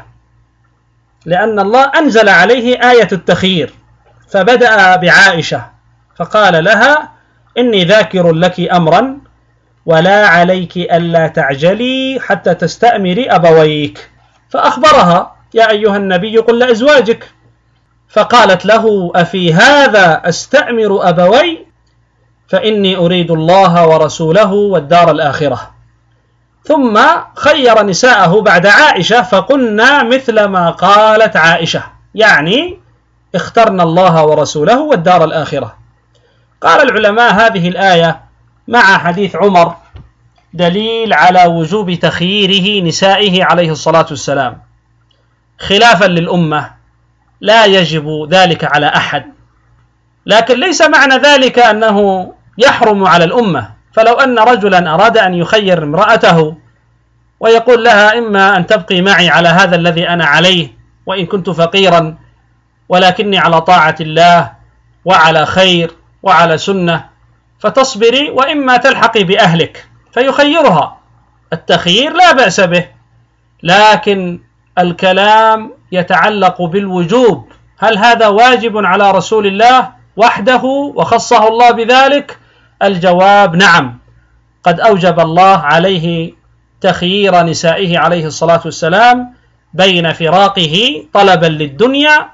لأن الله أنزل عليه آية التخيير، فبدأ بعائشة فقال لها: إني ذاكر لك أمرا ولا عليك ألا تعجلي حتى تستأمري أبويك. فأخبرها: يا أيها النبي قل لأزواجك. فقالت له: أفي هذا أستأمر أبوي؟ فإني أريد الله ورسوله والدار الآخرة. ثم خير نساءه بعد عائشة فقلنا مثل ما قالت عائشة، يعني اخترنا الله ورسوله والدار الآخرة. قال العلماء: هذه الآية مع حديث عمر دليل على وجوب تخييره نسائه عليه الصلاة والسلام، خلافا للأمة لا يجب ذلك على أحد، لكن ليس معنى ذلك أنه يحرم على الأمة. فلو أن رجلا أراد أن يخير امرأته ويقول لها: إما أن تبقي معي على هذا الذي أنا عليه وإن كنت فقيرا ولكني على طاعة الله وعلى خير وعلى سنة فتصبري، وإما تلحقي بأهلك، فيخيرها. التخيير لا بأس به، لكن الكلام يتعلق بالوجوب. هل هذا واجب على رسول الله وحده وخصه الله بذلك؟ الجواب: نعم، قد أوجب الله عليه تخيير نسائه عليه الصلاة والسلام بين فراقه طلبا للدنيا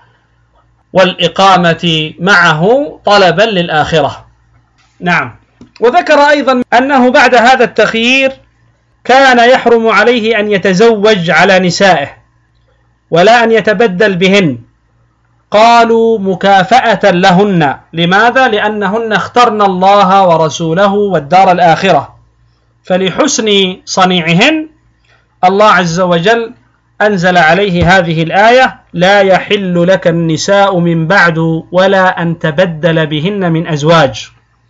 والإقامة معه طلبا للآخرة. نعم. وذكر أيضا أنه بعد هذا التخيير كان يحرم عليه أن يتزوج على نسائه ولا أن يتبدل بهن. قالوا: مكافأة لهن. لماذا؟ لأنهن اخترن الله ورسوله والدار الآخرة، فلحسن صنيعهن الله عز وجل أنزل عليه هذه الآية: لا يحل لك النساء من بعد ولا أن تبدل بهن من أزواج.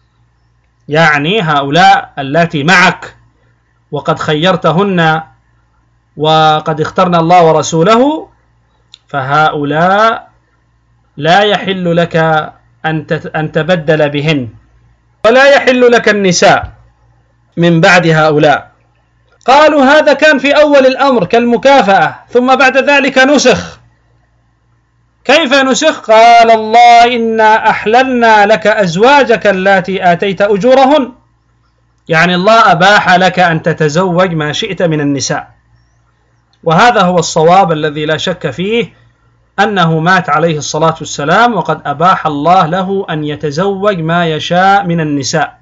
يعني هؤلاء اللاتي معك وقد خيرتهن وقد اخترن الله ورسوله، فهؤلاء لا يحل لك أن تبدل بهن، ولا يحل لك النساء من بعد هؤلاء. قالوا: هذا كان في أول الأمر كالمكافأة، ثم بعد ذلك نسخ. كيف نسخ؟ قال الله: إنا أحللنا لك أزواجك اللاتي آتيت أجورهن. يعني الله أباح لك أن تتزوج ما شئت من النساء. وهذا هو الصواب الذي لا شك فيه، أنه مات عليه الصلاة والسلام وقد أباح الله له أن يتزوج ما يشاء من النساء،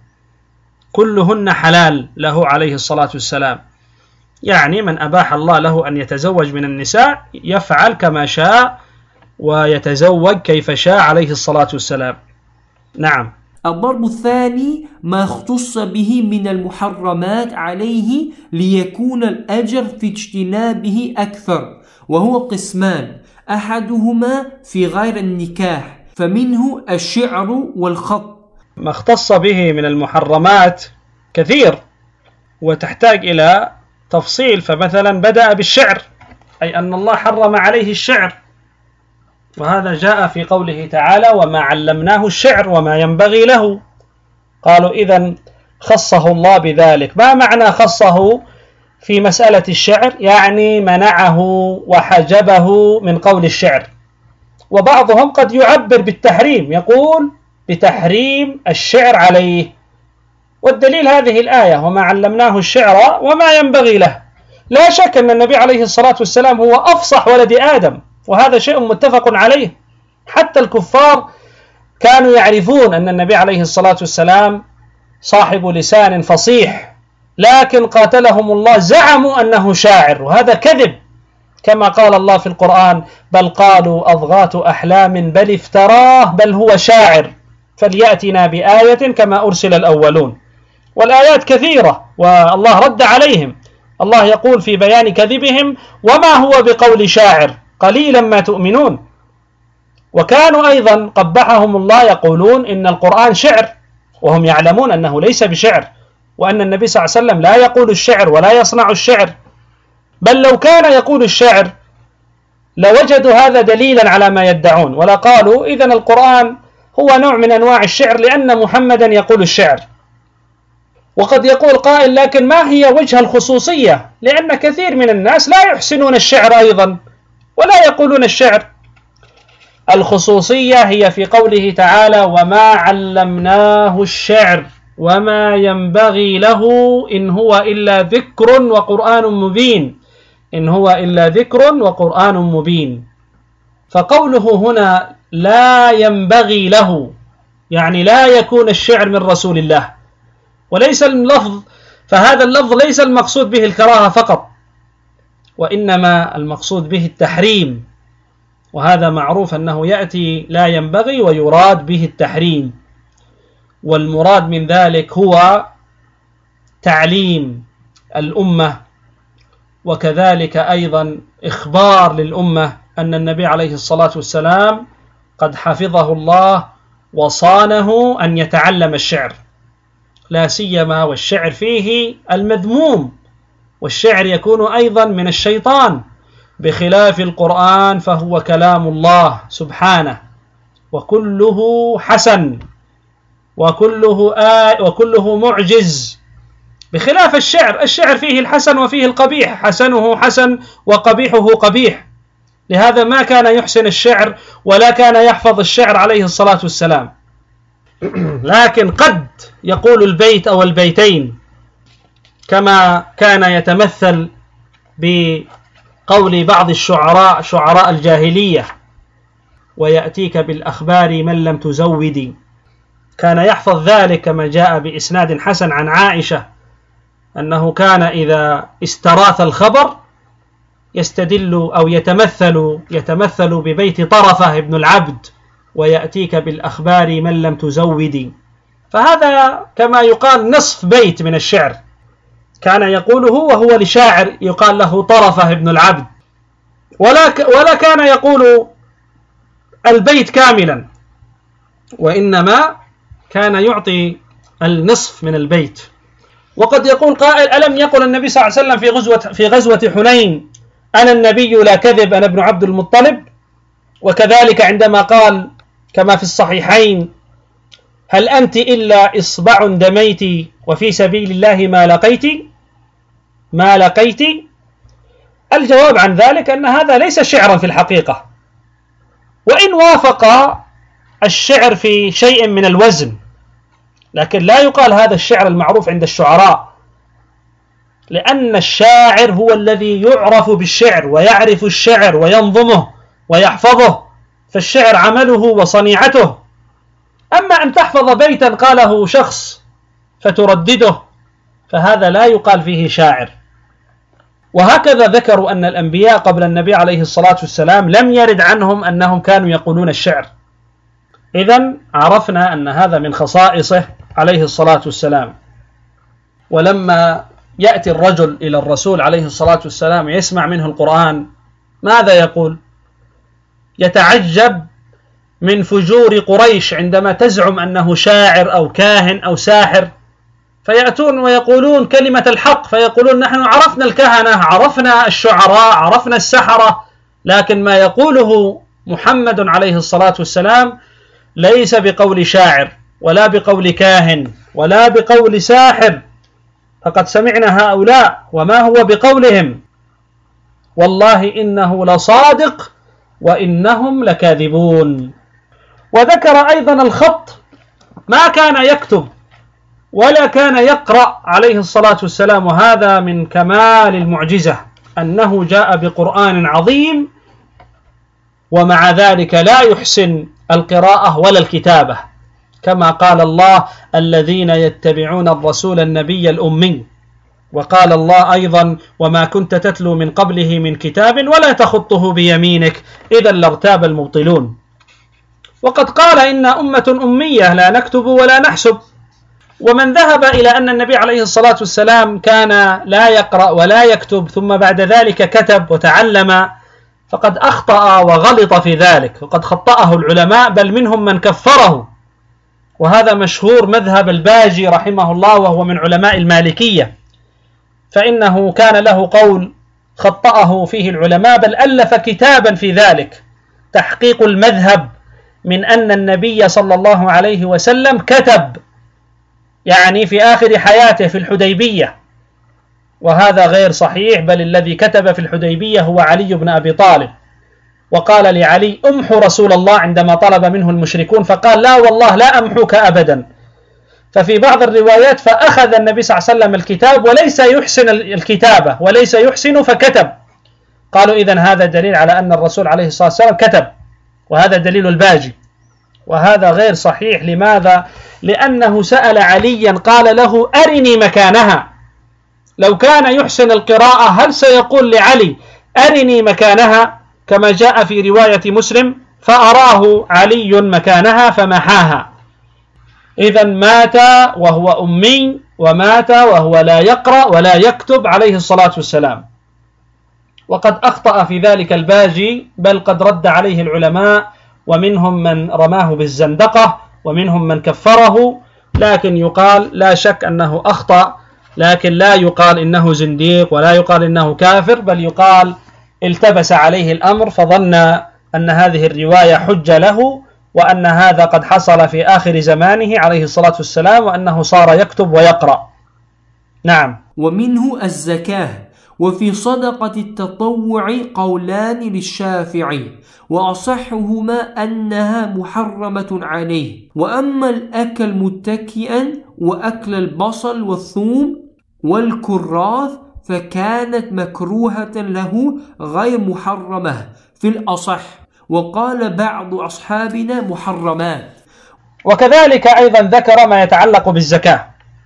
كلهن حلال له عليه الصلاة والسلام. يعني من أباح الله له أن يتزوج من النساء يفعل كما شاء ويتزوج كيف شاء عليه الصلاة والسلام. نعم. الضرب الثاني ما اختص به من المحرمات عليه ليكون الأجر في اجتنابه أكثر، وهو قسمان: أحدهما في غير النكاح، فمنه الشعر والخط. ما اختص به من المحرمات كثير وتحتاج إلى تفصيل، فمثلا بدأ بالشعر، أي أن الله حرم عليه الشعر، وهذا جاء في قوله تعالى: وما علمناه الشعر وما ينبغي له. قالوا: إذن خصه الله بذلك. ما معنى خصه في مسألة الشعر؟ يعني منعه وحجبه من قول الشعر. وبعضهم قد يعبر بالتحريم، يقول بتحريم الشعر عليه، والدليل هذه الآية: وما علمناه الشعر وما ينبغي له. لا شك أن النبي عليه الصلاة والسلام هو أفصح ولد آدم، وهذا شيء متفق عليه. حتى الكفار كانوا يعرفون أن النبي عليه الصلاة والسلام صاحب لسان فصيح، لكن قاتلهم الله زعموا أنه شاعر، وهذا كذب، كما قال الله في القرآن: بل قالوا أضغاث أحلام بل افتراه بل هو شاعر فليأتنا بآية كما أرسل الأولون. والآيات كثيرة والله رد عليهم. الله يقول في بيان كذبهم: وما هو بقول شاعر قليلا ما تؤمنون. وكانوا أيضا قبحهم الله يقولون إن القرآن شعر، وهم يعلمون أنه ليس بشعر، وأن النبي صلى الله عليه وسلم لا يقول الشعر ولا يصنع الشعر، بل لو كان يقول الشعر لوجدوا هذا دليلا على ما يدعون، ولا قالوا إذن القرآن هو نوع من أنواع الشعر لأن محمدا يقول الشعر. وقد يقول قائل لكن ما هي وجه الخصوصية؟ لأن كثير من الناس لا يحسنون الشعر أيضا ولا يقولون الشعر. الخصوصية هي في قوله تعالى: وما علمناه الشعر وما ينبغي له إن هو إلا ذكر وقرآن مبين، إن هو إلا ذكر وقرآن مبين. فقوله هنا لا ينبغي له يعني لا يكون الشعر من رسول الله، وليس اللفظ، فهذا اللفظ ليس المقصود به الكراهة فقط، وإنما المقصود به التحريم، وهذا معروف أنه يأتي لا ينبغي ويراد به التحريم، والمراد من ذلك هو تعليم الأمة، وكذلك أيضا إخبار للأمة أن النبي عليه الصلاة والسلام قد حفظه الله وصانه أن يتعلم الشعر، لا سيما والشعر فيه المذموم، والشعر يكون أيضا من الشيطان، بخلاف القرآن فهو كلام الله سبحانه وكله حسن وكله معجز، بخلاف الشعر. الشعر فيه الحسن وفيه القبيح، حسنه حسن وقبيحه قبيح، لهذا ما كان يحسن الشعر ولا كان يحفظ الشعر عليه الصلاة والسلام. لكن قد يقول البيت أو البيتين كما كان يتمثل بقول بعض الشعراء، شعراء الجاهلية: ويأتيك بالأخبار من لم تزودي. كان يحفظ ذلك كما جاء بإسناد حسن عن عائشة أنه كان إذا استراث الخبر يستدل أو يتمثل ببيت طرفة ابن العبد: ويأتيك بالأخبار من لم تزودي. فهذا كما يقال نصف بيت من الشعر كان يقوله وهو لشاعر يقال له طرفة ابن العبد، ولا كان يقول البيت كاملا، وإنما كان يعطي النصف من البيت. وقد يقول قائل: ألم يقل النبي صلى الله عليه وسلم في غزوة حنين: أنا النبي لا كذب، أنا ابن عبد المطلب؟ وكذلك عندما قال كما في الصحيحين: هل أنت إلا إصبع دميت وفي سبيل الله ما لقيت؟ الجواب عن ذلك أن هذا ليس شعرا في الحقيقة، وإن وافق الشعر في شيء من الوزن، لكن لا يقال هذا الشعر المعروف عند الشعراء، لأن الشاعر هو الذي يعرف بالشعر ويعرف الشعر وينظمه ويحفظه، فالشعر عمله وصنيعته. أما أن تحفظ بيتا قاله شخص فتردده فهذا لا يقال فيه شاعر. وهكذا ذكروا أن الأنبياء قبل النبي عليه الصلاة والسلام لم يرد عنهم أنهم كانوا يقولون الشعر. إذن عرفنا أن هذا من خصائصه عليه الصلاة والسلام. ولما يأتي الرجل إلى الرسول عليه الصلاة والسلام يسمع منه القرآن ماذا يقول؟ يتعجب من فجور قريش عندما تزعم أنه شاعر أو كاهن أو ساحر، فيأتون ويقولون كلمة الحق، فيقولون: نحن عرفنا الكهنة، عرفنا الشعراء، عرفنا السحرة، لكن ما يقوله محمد عليه الصلاة والسلام ليس بقول شاعر ولا بقول كاهن ولا بقول ساحر، فقد سمعنا هؤلاء وما هو بقولهم، والله إنه لصادق وإنهم لكاذبون. وذكر أيضا الخط، ما كان يكتب ولا كان يقرأ عليه الصلاة والسلام، وهذا من كمال المعجزة أنه جاء بقرآن عظيم ومع ذلك لا يحسن القراءة ولا الكتابة، كما قال الله: الذين يتبعون الرسول النبي الأمي. وقال الله أيضا: وما كنت تتلو من قبله من كتاب ولا تخطه بيمينك إذا لارتاب المبطلون. وقد قال: إن أمة أمية لا نكتب ولا نحسب. ومن ذهب إلى أن النبي عليه الصلاة والسلام كان لا يقرأ ولا يكتب ثم بعد ذلك كتب وتعلم فقد أخطأ وغلط في ذلك، وقد خطأه العلماء، بل منهم من كفره وهذا مشهور مذهب الباجي رحمه الله، وهو من علماء المالكية، فإنه كان له قول خطأه فيه العلماء، بل ألف كتابا في ذلك تحقيق المذهب من أن النبي صلى الله عليه وسلم كتب يعني في آخر حياته في الحديبية، وهذا غير صحيح، بل الذي كتب في الحديبية هو علي بن أبي طالب، وقال لعلي امحو رسول الله عندما طلب منه المشركون، فقال لا والله لا أمحوك أبدا. ففي بعض الروايات فأخذ النبي صلى الله عليه وسلم الكتاب وليس يحسن الكتابة وليس يحسن فكتب. قالوا إذن هذا دليل على أن الرسول عليه الصلاة والسلام كتب، وهذا دليل الباجي، وهذا غير صحيح. لماذا؟ لأنه سأل عليا قال له أرني مكانها. لو كان يحسن القراءة هل سيقول لعلي أرني مكانها كما جاء في رواية مسلم؟ فأراه علي مكانها فمحاها. إذن مات وهو أمي، ومات وهو لا يقرأ ولا يكتب عليه الصلاة والسلام، وقد أخطأ في ذلك الباجي، بل قد رد عليه العلماء، ومنهم من رماه بالزندقة ومنهم من كفره، لكن يقال لا شك أنه أخطأ، لكن لا يقال إنه زنديق ولا يقال إنه كافر، بل يقال التبس عليه الأمر فظن أن هذه الرواية حجة له، وأن هذا قد حصل في آخر زمانه عليه الصلاة والسلام، وأنه صار يكتب ويقرأ. نعم. ومنه الزكاة. وفي صدقة التطوع قولان للشافعي، وأصحهما أنها محرمة عليه. وأما الأكل متكئا وأكل البصل والثوم والكراث فكانت مكروهة له غير محرمة في الأصح، وقال بعض أصحابنا محرمات. وكذلك أيضا ذكر ما يتعلق بالزكاة.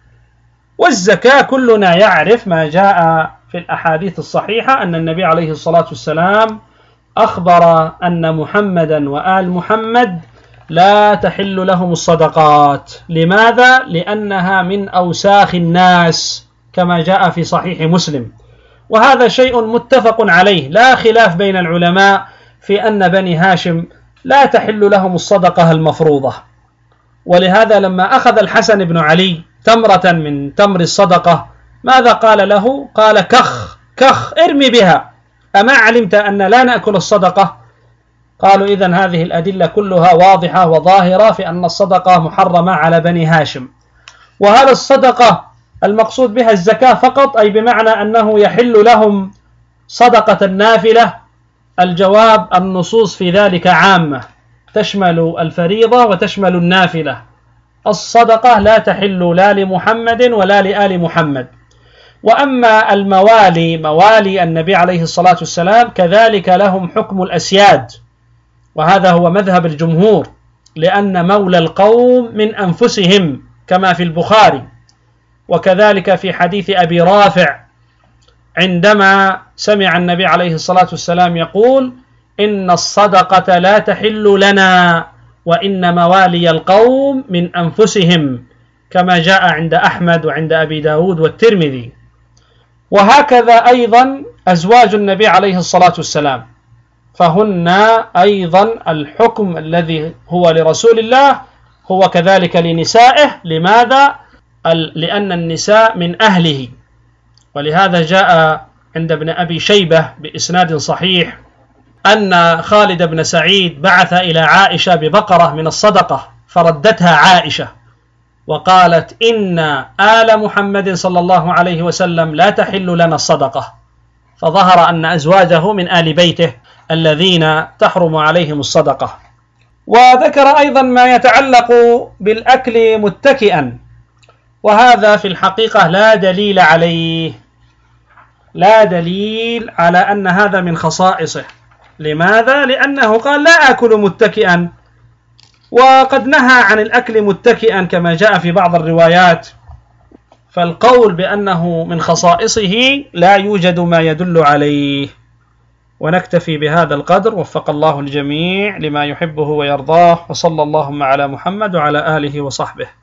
والزكاة كلنا يعرف ما جاء في الأحاديث الصحيحة أن النبي عليه الصلاة والسلام أخبر أن محمدا وآل محمد لا تحل لهم الصدقات. لماذا؟ لأنها من أوساخ الناس كما جاء في صحيح مسلم، وهذا شيء متفق عليه، لا خلاف بين العلماء في أن بني هاشم لا تحل لهم الصدقة المفروضة. ولهذا لما أخذ الحسن بن علي تمرة من تمر الصدقة ماذا قال له؟ قال كخ كخ ارمي بها، أما علمت أن لا نأكل الصدقة؟ قالوا إذن هذه الأدلة كلها واضحة وظاهرة في أن الصدقة محرمة على بني هاشم. وهل الصدقة المقصود بها الزكاة فقط، أي بمعنى أنه يحل لهم صدقة النافلة؟ الجواب النصوص في ذلك عامة، تشمل الفريضة وتشمل النافلة. الصدقة لا تحل لا لمحمد ولا لآل محمد. وأما الموالي، موالي النبي عليه الصلاة والسلام، كذلك لهم حكم الأسياد، وهذا هو مذهب الجمهور، لأن مولى القوم من أنفسهم كما في البخاري. وكذلك في حديث أبي رافع عندما سمع النبي عليه الصلاة والسلام يقول إن الصدقة لا تحل لنا وإن موالي القوم من أنفسهم، كما جاء عند أحمد وعند أبي داود والترمذي. وهكذا أيضا أزواج النبي عليه الصلاة والسلام، فهن أيضا الحكم الذي هو لرسول الله هو كذلك لنسائه. لماذا؟ لأن النساء من أهله. ولهذا جاء عند ابن أبي شيبة بإسناد صحيح أن خالد بن سعيد بعث إلى عائشة ببقرة من الصدقة، فردتها عائشة وقالت إن آل محمد صلى الله عليه وسلم لا تحل لنا الصدقة، فظهر أن أزواجه من آل بيته الذين تحرم عليهم الصدقة. وذكر أيضا ما يتعلق بالأكل متكئا، وهذا في الحقيقة لا دليل عليه، لا دليل على أن هذا من خصائصه. لماذا؟ لأنه قال لا أكل متكئا، وقد نهى عن الأكل متكئا كما جاء في بعض الروايات، فالقول بأنه من خصائصه لا يوجد ما يدل عليه. ونكتفي بهذا القدر، وفق الله الجميع لما يحبه ويرضاه، وصلى اللهم على محمد وعلى آله وصحبه.